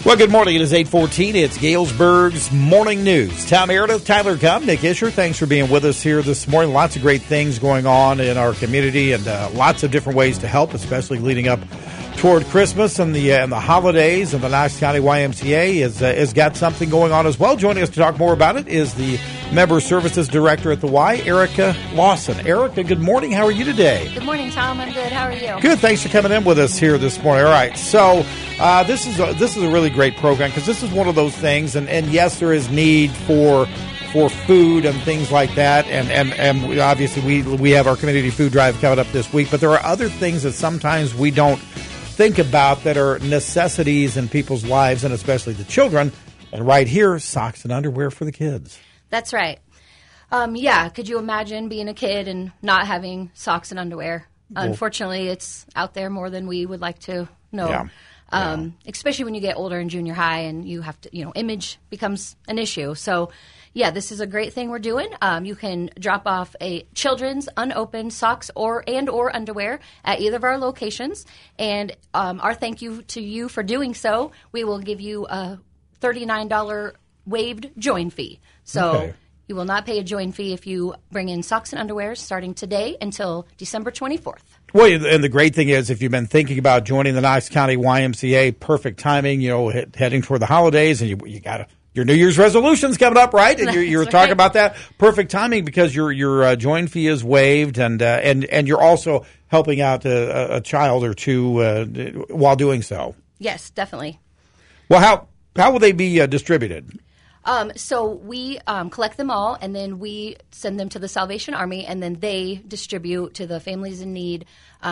Well, good morning. It is 8:14. It's Galesburg's Morning News. Tom Meredith, Tyler Cobb, Nick Isher. Thanks for being with us here this morning. Lots of great things going on in our community and lots of different ways to help, especially leading up toward Christmas and the holidays. And the Knox County YMCA has got something going on as well. Joining us to talk more about it is the Member Services Director at the Y, Erica Lawson. Erica, good morning. How are you today? Good morning, Tom. I'm good. How are you? Good. Thanks for coming in with us here this morning. All right. So this is a really great program because this is one of those things. And yes, there is need for food and things like that, and we, obviously we have our community food drive coming up this week. But there are other things that sometimes we don't think about that are necessities in people's lives, and especially the children. And right here, socks and underwear for the kids. That's right. Yeah, could you imagine being a kid and not having socks and underwear? Unfortunately, it's out there more than we would like to know. Yeah. Especially when you get older in junior high and you have to, image becomes an issue. So, yeah, this is a great thing we're doing. You can drop off a children's unopened socks or underwear at either of our locations. And our thank you to you for doing so. We will give you a $39 waived join fee. So you will not pay a join fee if you bring in socks and underwear starting today until December 24th. Well, and the great thing is, if you've been thinking about joining the Knox County YMCA, perfect timing, heading toward the holidays, and you got your New Year's resolutions coming up, right? And you're talking about that. Perfect timing because your join fee is waived, and you're also helping out a child or two while doing so. Yes, definitely. Well, how will they be distributed? So we collect them all, and then we send them to the Salvation Army, and then they distribute to the families in need.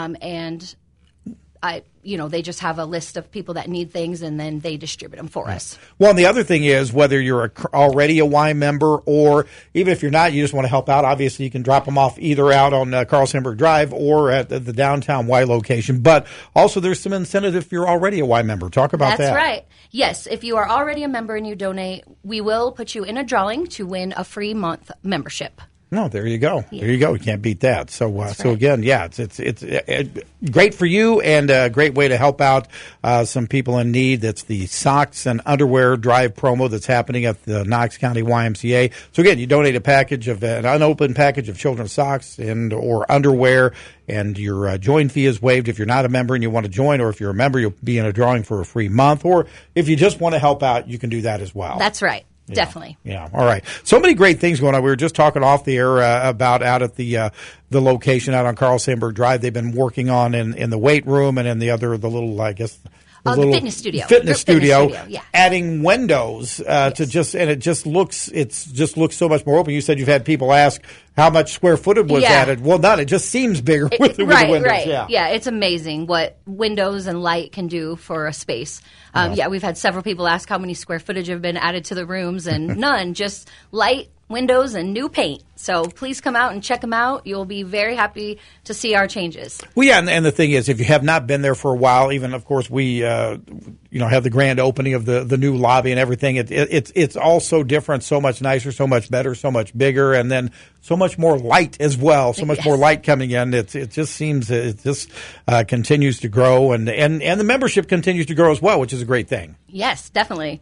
They just have a list of people that need things, and then they distribute them for us. Well, and the other thing is, whether you're already a Y member or even if you're not, you just want to help out, obviously you can drop them off either out on Carl Sandburg Drive or at the downtown Y location. But also there's some incentive if you're already a Y member. Talk about that. That's right. Yes, if you are already a member and you donate, we will put you in a drawing to win a free month membership. No, there you go. Yeah. There you go. You can't beat that. So, right. Again, yeah, it's great for you and a great way to help out some people in need. That's the socks and underwear drive promo that's happening at the Knox County YMCA. So again, you donate a package of an unopened package of children's socks or underwear, and your join fee is waived if you're not a member and you want to join, or if you're a member, you'll be in a drawing for a free month, or if you just want to help out, you can do that as well. That's right. Yeah. Definitely. Yeah. All right. So many great things going on. We were just talking off the air about out at the location out on Carl Sandburg Drive. They've been working on in the weight room and in the little, I guess, the fitness studio. Fitness studio, yeah. Adding windows Yes. it just looks so much more open. You said you've had people ask how much square footage was added. Well, none. It just seems bigger with the windows. Right. Yeah, it's amazing what windows and light can do for a space. We've had several people ask how many square footage have been added to the rooms, and none, just light, windows, and new paint. So please come out and check them out. You'll be very happy to see our changes. Well, yeah, and the thing is, if you have not been there for a while, even, of course, we have the grand opening of the new lobby and everything. It's all so different, so much nicer, so much better, so much bigger, and then so much more light as well, so much more light coming in. It just seems it just continues to grow, and the membership continues to grow as well, which is a great thing. Yes, definitely.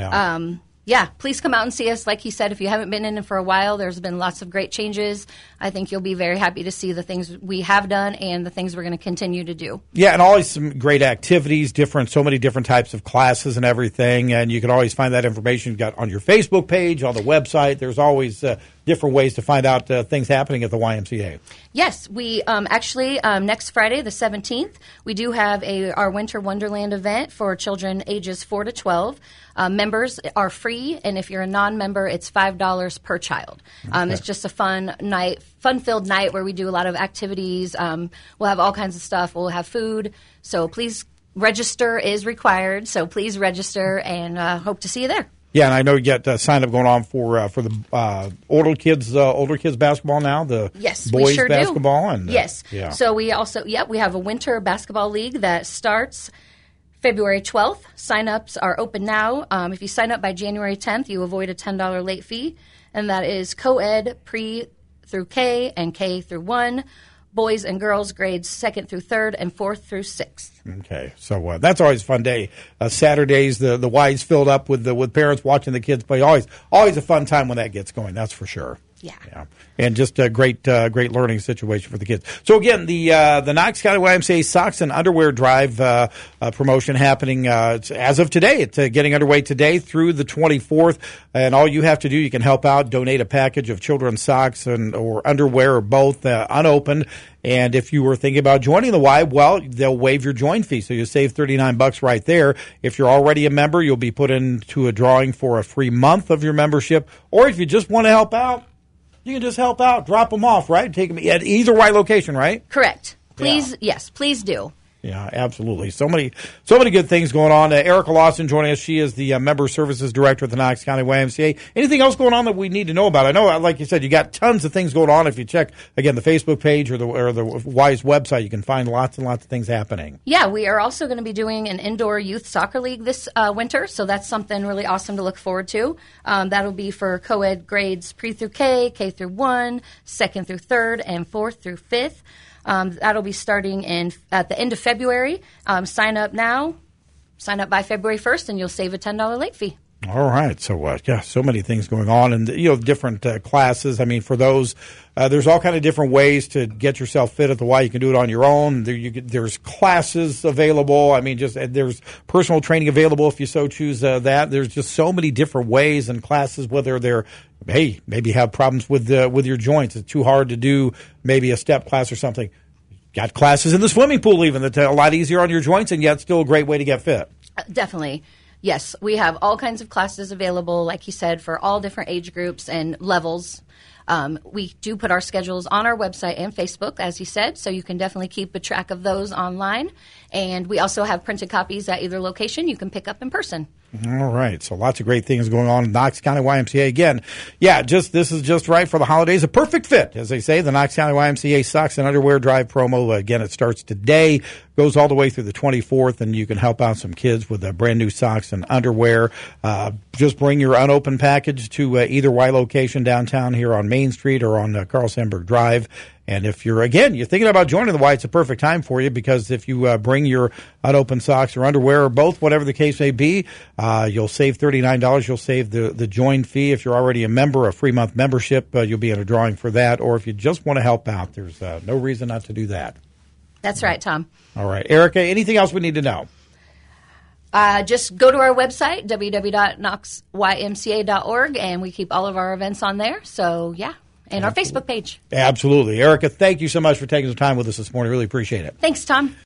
Yeah. Please come out and see us. Like he said, if you haven't been in it for a while, there's been lots of great changes. I think you'll be very happy to see the things we have done and the things we're going to continue to do. Yeah, and always some great activities, so many different types of classes and everything. And you can always find that information you've got on your Facebook page, on the website. There's always different ways to find out things happening at the YMCA. Yes, we actually next Friday, the 17th, we do have our Winter Wonderland event for children ages 4 to 12. Members are free, and if you're a non-member, it's $5 per child. Okay. It's just a fun-filled night where we do a lot of activities. We'll have all kinds of stuff. We'll have food. So please register is required. So please register, and hope to see you there. Yeah, and I know you got sign up going on for the older kids basketball now. The yes, boys we sure basketball do. And yes. Yeah. So we also we have a winter basketball league that starts February 12th. Sign-ups are open now. If you sign up by January 10th, you avoid a $10 late fee, and that is co-ed pre through K and K through 1. boys and girls grades 2nd through 3rd and 4th through 6th. Okay, so that's always a fun day. Saturdays, the Y's filled up with parents watching the kids play. Always a fun time when that gets going. That's for sure. Yeah. And just a great learning situation for the kids. So again, the Knox County YMCA Socks and Underwear Drive promotion happening as of today. It's getting underway today through the 24th. And all you have to do, you can help out, donate a package of children's socks or underwear or both unopened. And if you were thinking about joining the Y, well, they'll waive your join fee, so you save $39 right there. If you're already a member, you'll be put into a drawing for a free month of your membership. Or if you just want to help out, you can just help out, drop them off, right? Take them at either Y location, right? Correct. Please, yes, please do. Yeah, absolutely. So many good things going on. Erica Lawson joining us. She is the Member Services Director at the Knox County YMCA. Anything else going on that we need to know about? I know, like you said, you got tons of things going on. If you check, again, the Facebook page or the Y's website, you can find lots and lots of things happening. Yeah, we are also going to be doing an indoor youth soccer league this winter, so that's something really awesome to look forward to. That'll be for co-ed grades pre through K, K through 1, 2nd through 3rd, and 4th through 5th. That'll be starting at the end of February. Sign up now. Sign up by February 1st, and you'll save a $10 late fee. All right. So, so many things going on and, different classes. I mean, for those, there's all kind of different ways to get yourself fit at the Y. You can do it on your own. There's classes available. I mean, there's personal training available if you so choose that. There's just so many different ways and classes, whether they're, hey, maybe you have problems with your joints. It's too hard to do maybe a step class or something. Got classes in the swimming pool even that's a lot easier on your joints and yet still a great way to get fit. Definitely. Yes, we have all kinds of classes available, like you said, for all different age groups and levels. We do put our schedules on our website and Facebook, as you said, so you can definitely keep a track of those online. And we also have printed copies at either location you can pick up in person. All right. So lots of great things going on in Knox County YMCA. Again, this is just right for the holidays. A perfect fit, as they say, the Knox County YMCA Socks and Underwear Drive promo. Again, it starts today, goes all the way through the 24th, and you can help out some kids with brand new socks and underwear. Just bring your unopened package to either Y location downtown here on Main Street or on Carl Sandburg Drive. And if you're thinking about joining the Y, it's a perfect time for you because if you bring your unopened socks or underwear or both, whatever the case may be, you'll save $39. You'll save the join fee. If you're already a member, a free month membership, you'll be in a drawing for that. Or if you just want to help out, there's no reason not to do that. That's right, Tom. All right. Erica, anything else we need to know? Just go to our website, www.knoxymca.org, and we keep all of our events on there. So, yeah. And our Facebook page. Absolutely. Erica, thank you so much for taking some time with us this morning. Really appreciate it. Thanks, Tom.